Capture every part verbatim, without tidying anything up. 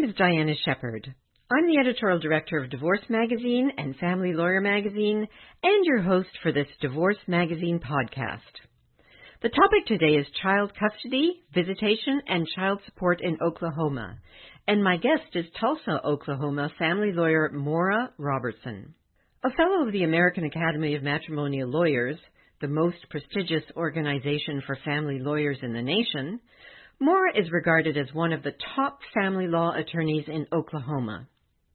name is Diana Shepherd. I'm the editorial director of Divorce Magazine and Family Lawyer Magazine, and your host for this Divorce Magazine podcast. The topic today is child custody, visitation, and child support in Oklahoma, and my guest is Tulsa, Oklahoma family lawyer Maura Robertson. A fellow of the American Academy of Matrimonial Lawyers, the most prestigious organization for family lawyers in the nation, Maura is regarded as one of the top family law attorneys in Oklahoma.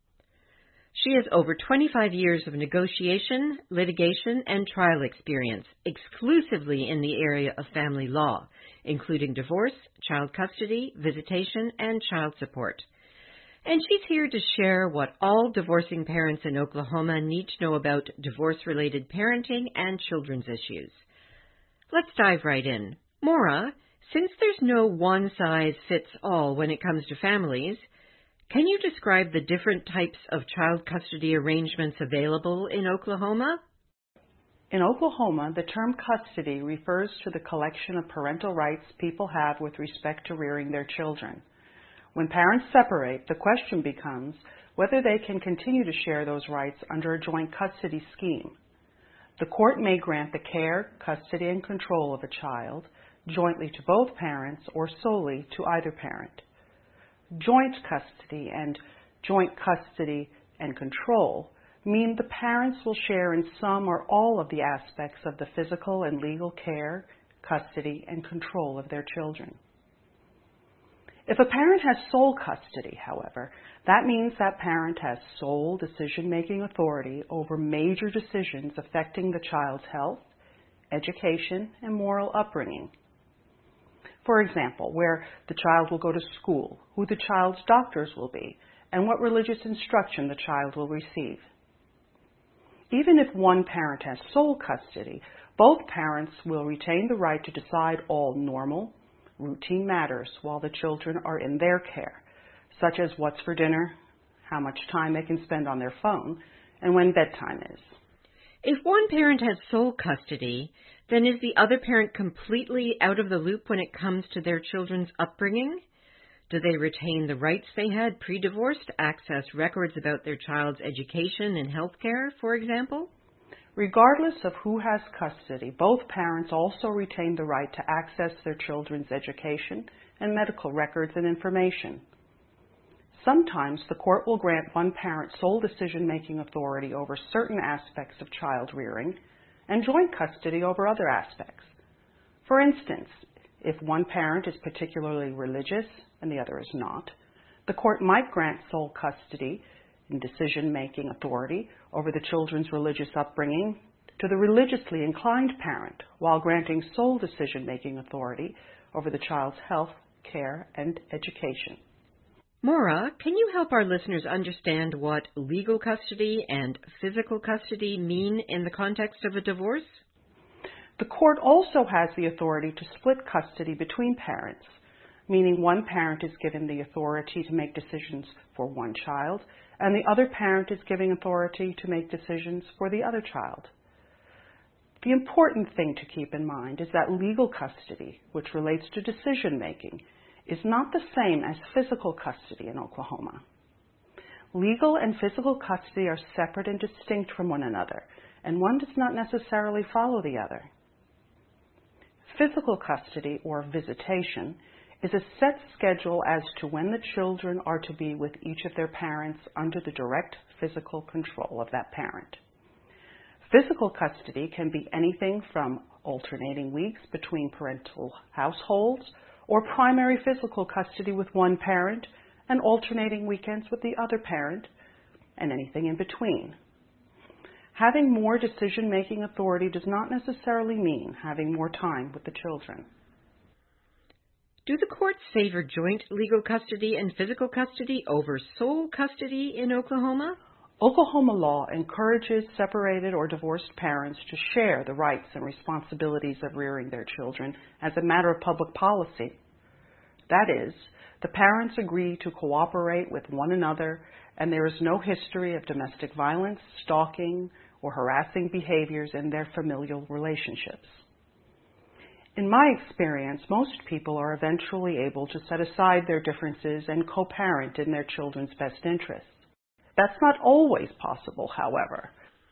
She has over twenty-five years of negotiation, litigation, and trial experience exclusively in the area of family law, including divorce, child custody, visitation, and child support. And she's here to share what all divorcing parents in Oklahoma need to know about divorce-related parenting and children's issues. Let's dive right in. Maura, since there's no one-size-fits-all when it comes to families, can you describe the different types of child custody arrangements available in Oklahoma? In Oklahoma, the term custody refers to the collection of parental rights people have with respect to rearing their children. When parents separate, the question becomes whether they can continue to share those rights under a joint custody scheme. The court may grant the care, custody, and control of a child jointly to both parents or solely to either parent. Joint custody and joint custody and control mean the parents will share in some or all of the aspects of the physical and legal care, custody, and control of their children. If a parent has sole custody, however, that means that parent has sole decision-making authority over major decisions affecting the child's health, education, and moral upbringing. For example, where the child will go to school, who the child's doctors will be, and what religious instruction the child will receive. Even if one parent has sole custody, both parents will retain the right to decide all normal, routine matters while the children are in their care, such as what's for dinner, how much time they can spend on their phone, and when bedtime is. If one parent has sole custody, then is the other parent completely out of the loop when it comes to their children's upbringing? Do they retain the rights they had pre-divorce to access records about their child's education and health care, for example? Regardless of who has custody, both parents also retain the right to access their children's education and medical records and information. Sometimes the court will grant one parent sole decision-making authority over certain aspects of child rearing and joint custody over other aspects. For instance, if one parent is particularly religious and the other is not, the court might grant sole custody and decision-making authority over the children's religious upbringing to the religiously inclined parent, while granting sole decision-making authority over the child's health, care, and education. Maura, can you help our listeners understand what legal custody and physical custody mean in the context of a divorce? The court also has the authority to split custody between parents, meaning one parent is given the authority to make decisions for one child, and the other parent is given authority to make decisions for the other child. The important thing to keep in mind is that legal custody, which relates to decision-making, is not the same as physical custody in Oklahoma. Legal and physical custody are separate and distinct from one another, and one does not necessarily follow the other. Physical custody, or visitation, is a set schedule as to when the children are to be with each of their parents under the direct physical control of that parent. Physical custody can be anything from alternating weeks between parental households or primary physical custody with one parent and alternating weekends with the other parent, and anything in between. Having more decision-making authority does not necessarily mean having more time with the children. Do the courts favor joint legal custody and physical custody over sole custody in Oklahoma? Oklahoma law encourages separated or divorced parents to share the rights and responsibilities of rearing their children as a matter of public policy. That is, the parents agree to cooperate with one another, and there is no history of domestic violence, stalking, or harassing behaviors in their familial relationships. In my experience, most people are eventually able to set aside their differences and co-parent in their children's best interests. That's not always possible, however.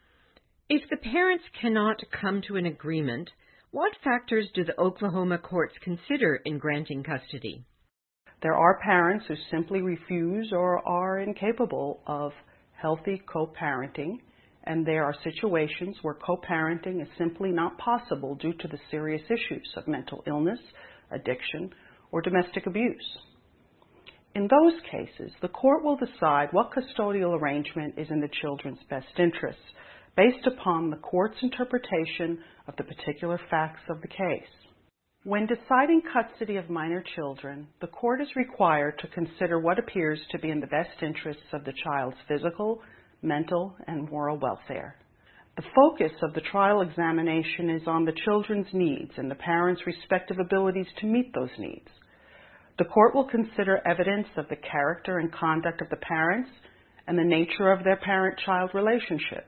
If the parents cannot come to an agreement, what factors do the Oklahoma courts consider in granting custody? There are parents who simply refuse or are incapable of healthy co-parenting, and there are situations where co-parenting is simply not possible due to the serious issues of mental illness, addiction, or domestic abuse. In those cases, the court will decide what custodial arrangement is in the children's best interests based upon the court's interpretation of the particular facts of the case. When deciding custody of minor children, the court is required to consider what appears to be in the best interests of the child's physical, mental, and moral welfare. The focus of the trial examination is on the children's needs and the parents' respective abilities to meet those needs. The court will consider evidence of the character and conduct of the parents and the nature of their parent-child relationships.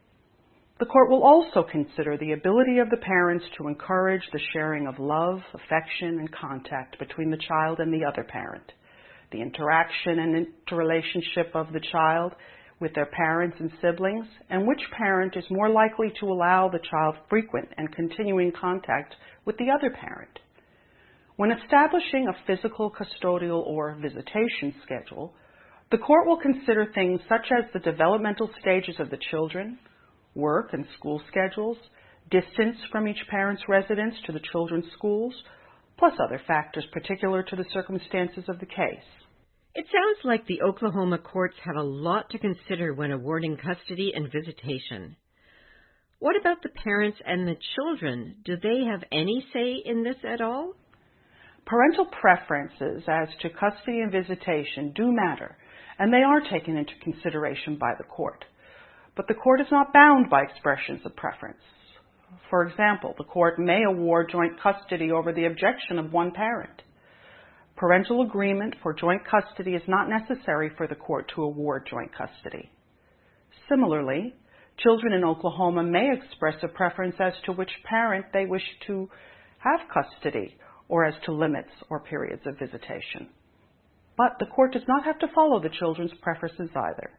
The court will also consider the ability of the parents to encourage the sharing of love, affection, and contact between the child and the other parent, the interaction and interrelationship of the child with their parents and siblings, and which parent is more likely to allow the child frequent and continuing contact with the other parent. When establishing a physical, custodial, or visitation schedule, the court will consider things such as the developmental stages of the children, work and school schedules, distance from each parent's residence to the children's schools, plus other factors particular to the circumstances of the case. It sounds like the Oklahoma courts have a lot to consider when awarding custody and visitation. What about the parents and the children? Do they have any say in this at all? Parental preferences as to custody and visitation do matter, and they are taken into consideration by the court. But the court is not bound by expressions of preference. For example, the court may award joint custody over the objection of one parent. Parental agreement for joint custody is not necessary for the court to award joint custody. Similarly, children in Oklahoma may express a preference as to which parent they wish to have custody or as to limits or periods of visitation. But the court does not have to follow the children's preferences either.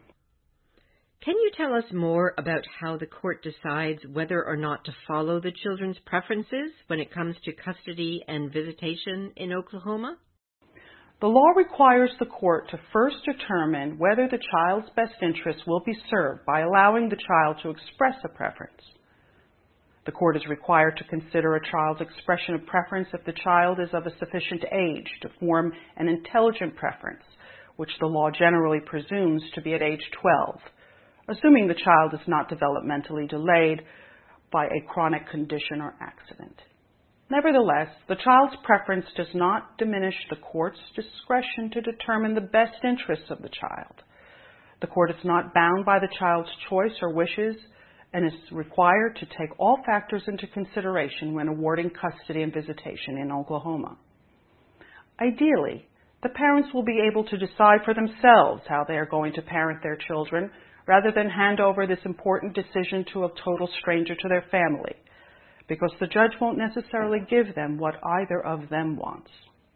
Can you tell us more about how the court decides whether or not to follow the children's preferences when it comes to custody and visitation in Oklahoma? The law requires the court to first determine whether the child's best interests will be served by allowing the child to express a preference. The court is required to consider a child's expression of preference if the child is of a sufficient age to form an intelligent preference, which the law generally presumes to be at age twelve. Assuming the child is not developmentally delayed by a chronic condition or accident. Nevertheless, the child's preference does not diminish the court's discretion to determine the best interests of the child. The court is not bound by the child's choice or wishes and is required to take all factors into consideration when awarding custody and visitation in Oklahoma. Ideally, the parents will be able to decide for themselves how they are going to parent their children rather than hand over this important decision to a total stranger to their family, because the judge won't necessarily give them what either of them wants.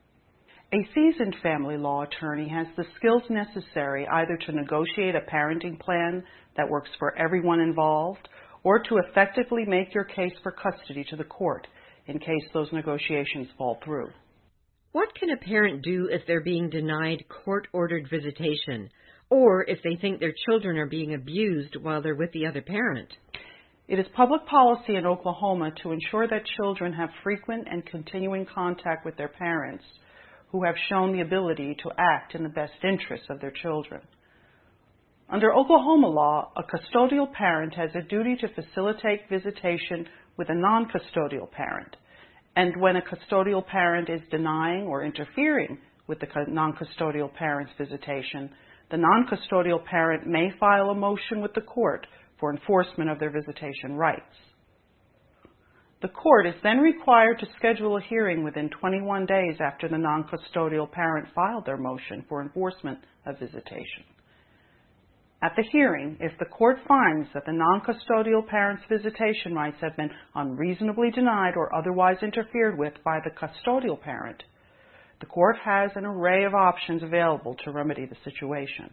A seasoned family law attorney has the skills necessary either to negotiate a parenting plan that works for everyone involved or to effectively make your case for custody to the court in case those negotiations fall through. What can a parent do if they're being denied court-ordered visitation, or if they think their children are being abused while they're with the other parent? It is public policy in Oklahoma to ensure that children have frequent and continuing contact with their parents who have shown the ability to act in the best interests of their children. Under Oklahoma law, a custodial parent has a duty to facilitate visitation with a non-custodial parent, and when a custodial parent is denying or interfering with the non-custodial parent's visitation, the non-custodial parent may file a motion with the court for enforcement of their visitation rights. The court is then required to schedule a hearing within twenty-one days after the non-custodial parent filed their motion for enforcement of visitation. At the hearing, if the court finds that the non-custodial parent's visitation rights have been unreasonably denied or otherwise interfered with by the custodial parent, the court has an array of options available to remedy the situation.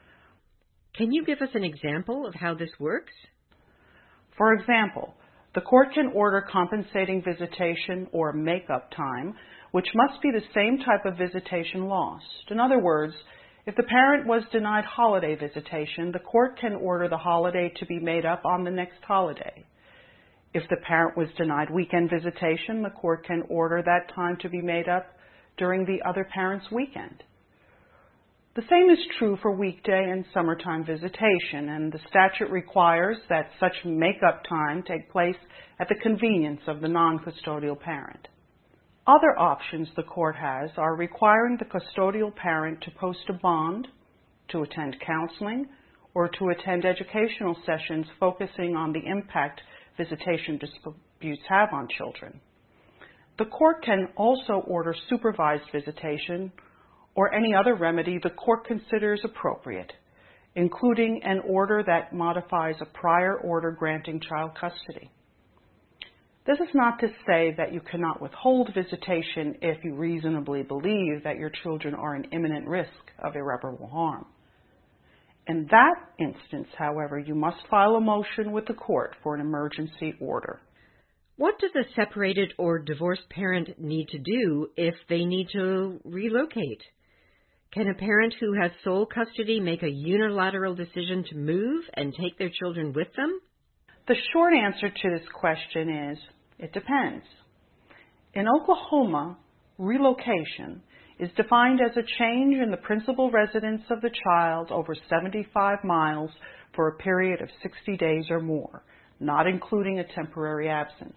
Can you give us an example of how this works? For example, the court can order compensating visitation or make-up time, which must be the same type of visitation lost. In other words, if the parent was denied holiday visitation, the court can order the holiday to be made up on the next holiday. If the parent was denied weekend visitation, the court can order that time to be made up during the other parent's weekend. The same is true for weekday and summertime visitation, and the statute requires that such make-up time take place at the convenience of the non-custodial parent. Other options the court has are requiring the custodial parent to post a bond, to attend counseling, or to attend educational sessions focusing on the impact visitation disputes have on children. The court can also order supervised visitation or any other remedy the court considers appropriate, including an order that modifies a prior order granting child custody. This is not to say that you cannot withhold visitation if you reasonably believe that your children are in imminent risk of irreparable harm. In that instance, however, you must file a motion with the court for an emergency order. What does a separated or divorced parent need to do if they need to relocate? Can a parent who has sole custody make a unilateral decision to move and take their children with them? The short answer to this question is, it depends. In Oklahoma, relocation is defined as a change in the principal residence of the child over seventy-five miles for a period of sixty days or more, not including a temporary absence.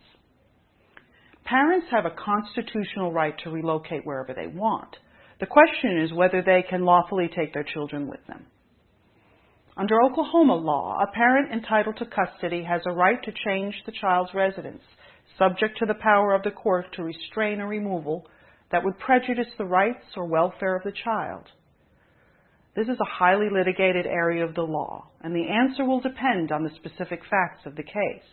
Parents have a constitutional right to relocate wherever they want. The question is whether they can lawfully take their children with them. Under Oklahoma law, a parent entitled to custody has a right to change the child's residence, subject to the power of the court to restrain a removal that would prejudice the rights or welfare of the child. This is a highly litigated area of the law, and the answer will depend on the specific facts of the case.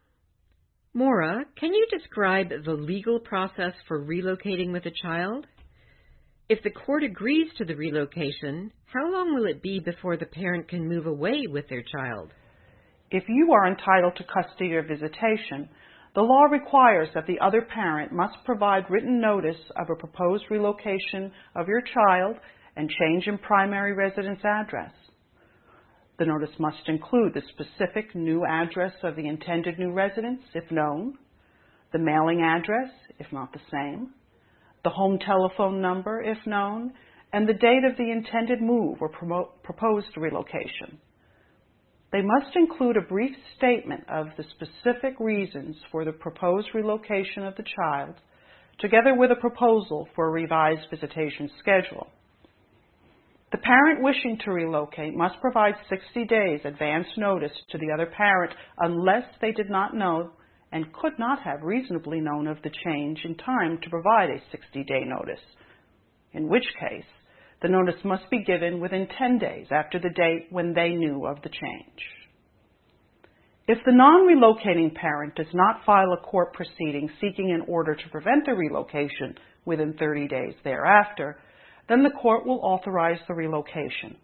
Maura, can you describe the legal process for relocating with a child? If the court agrees to the relocation, how long will it be before the parent can move away with their child? If you are entitled to custody or visitation, the law requires that the other parent must provide written notice of a proposed relocation of your child and change in primary residence address. The notice must include the specific new address of the intended new residence, if known, the mailing address, if not the same, the home telephone number, if known, and the date of the intended move or promo- proposed relocation. They must include a brief statement of the specific reasons for the proposed relocation of the child, together with a proposal for a revised visitation schedule. The parent wishing to relocate must provide sixty days advance notice to the other parent unless they did not know and could not have reasonably known of the change in time to provide a sixty-day notice, in which case the notice must be given within ten days after the date when they knew of the change. If the non-relocating parent does not file a court proceeding seeking an order to prevent the relocation within thirty days thereafter, then the court will authorize the relocation.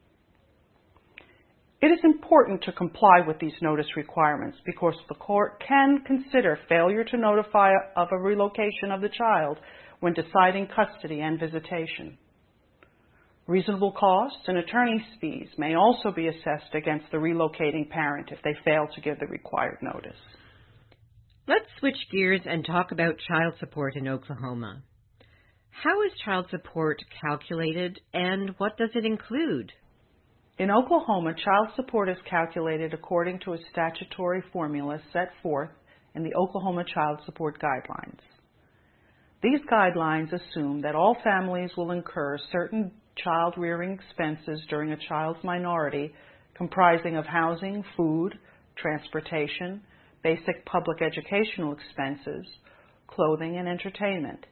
It is important to comply with these notice requirements because the court can consider failure to notify of a relocation of the child when deciding custody and visitation. Reasonable costs and attorney's fees may also be assessed against the relocating parent if they fail to give the required notice. Let's switch gears and talk about child support in Oklahoma. How is child support calculated and what does it include? In Oklahoma, child support is calculated according to a statutory formula set forth in the Oklahoma Child Support Guidelines. These guidelines assume that all families will incur certain child rearing expenses during a child's minority, comprising of housing, food, transportation, basic public educational expenses, clothing, and entertainment.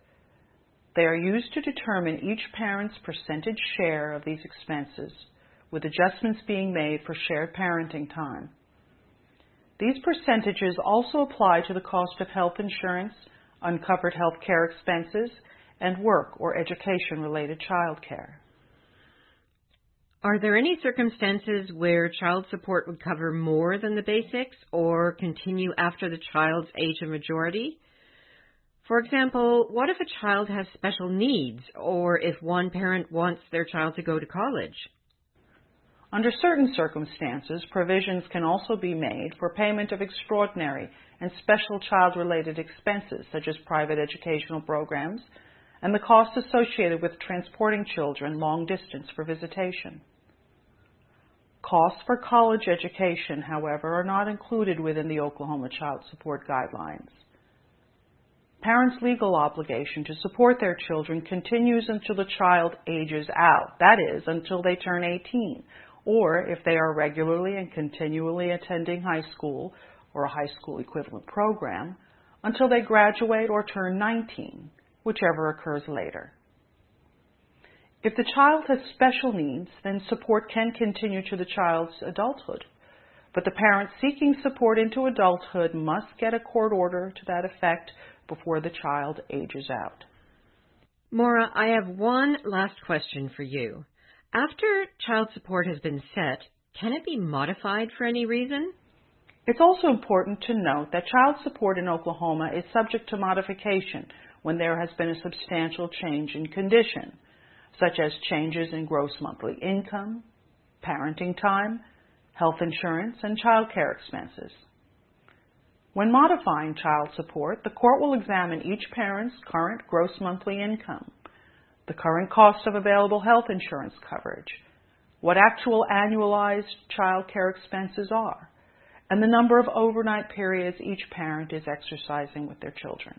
They are used to determine each parent's percentage share of these expenses, with adjustments being made for shared parenting time. These percentages also apply to the cost of health insurance, uncovered health care expenses, and work or education-related child care. Are there any circumstances where child support would cover more than the basics or continue after the child's age of majority? For example, what if a child has special needs or if one parent wants their child to go to college? Under certain circumstances, provisions can also be made for payment of extraordinary and special child-related expenses, such as private educational programs and the costs associated with transporting children long distance for visitation. Costs for college education, however, are not included within the Oklahoma Child Support Guidelines. Parents' legal obligation to support their children continues until the child ages out, that is, until they turn eighteen, or if they are regularly and continually attending high school or a high school equivalent program, until they graduate or turn nineteen, whichever occurs later. If the child has special needs, then support can continue to the child's adulthood, but the parent seeking support into adulthood must get a court order to that effect before the child ages out. Maura, I have one last question for you. After child support has been set, can it be modified for any reason? It's also important to note that child support in Oklahoma is subject to modification when there has been a substantial change in condition, such as changes in gross monthly income, parenting time, health insurance, and child care expenses. When modifying child support, the court will examine each parent's current gross monthly income, the current cost of available health insurance coverage, what actual annualized child care expenses are, and the number of overnight periods each parent is exercising with their children.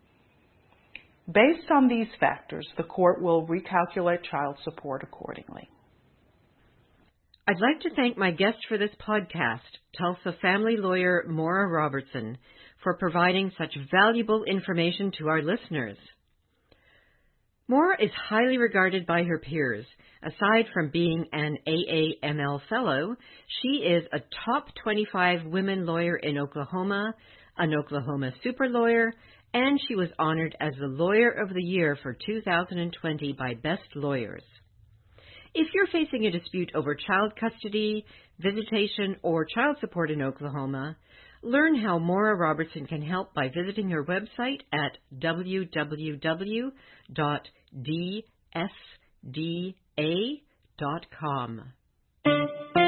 Based on these factors, the court will recalculate child support accordingly. I'd like to thank my guest for this podcast, Tulsa family lawyer Maura Robertson, for providing such valuable information to our listeners. Maura is highly regarded by her peers. Aside from being an A A M L fellow, she is a top twenty-five women lawyer in Oklahoma, an Oklahoma super lawyer, and she was honored as the Lawyer of the Year for two thousand twenty by Best Lawyers. If you're facing a dispute over child custody, visitation, or child support in Oklahoma, learn how Maura Robertson can help by visiting her website at w w w dot d s d a dot com.